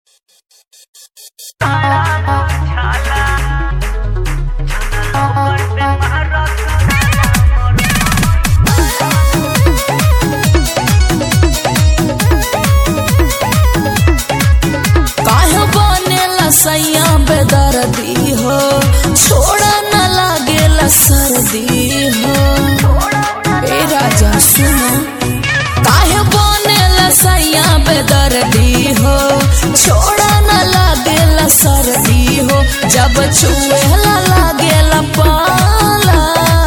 सैया बेदर्दी हो छोड़ा न लागेला सर्दी हो। ए राजा सुनो काहे बनेला सैया बेदर्दी हो छोड़ा न लागेला सर्दी हो। जब छुएला लागेला पाला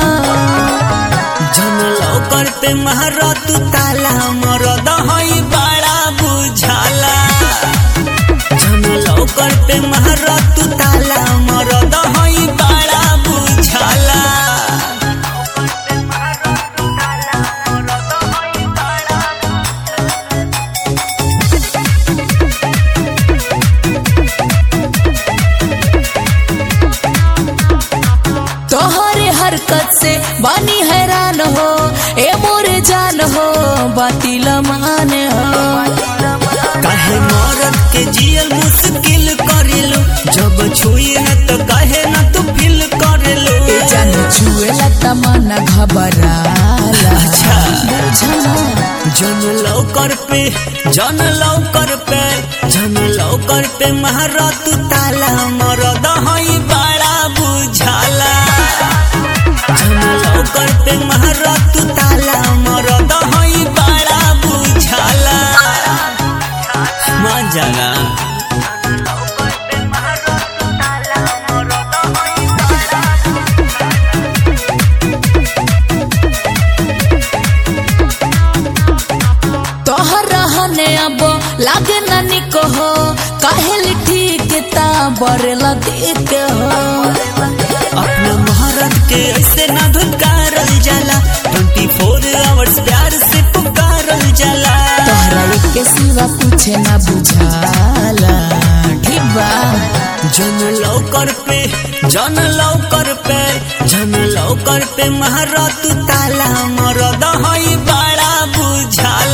जनलो करते महरा तू ताला मरद हई बड़ा बुझाला। जनलो करते महरा तू ताला मरद हई बड़ा बुझाला। तोहरे हरकत से बानी हैरान हो ए मोरे जान हो बातिल मान हो। काहे मरद के जियल मुश्किल करेलो जब छुई है तो काहे ना तू फील करेलो। ए जान छुएला तमन्ना घबराला बुझना। जनलो कर पे महरा तू ताला मरद हई बड़ा बुझाला। जनलो कर पे महरा तू ताला मरद हई बड़ा बुझाला। मान जाना तोहर रहने अब लागे नानी को हो काहेली ठीक ता बरेला देख हो। अपना महारत के ऐसे ना धुकारल जाला 24 आवर्स प्यार से पुकारल जाला। तोहरा के सिवा कुछ ना बुझाला ढिबा। जनलो कर पे महरा तू ताला मरद हई बड़ा बुझाला।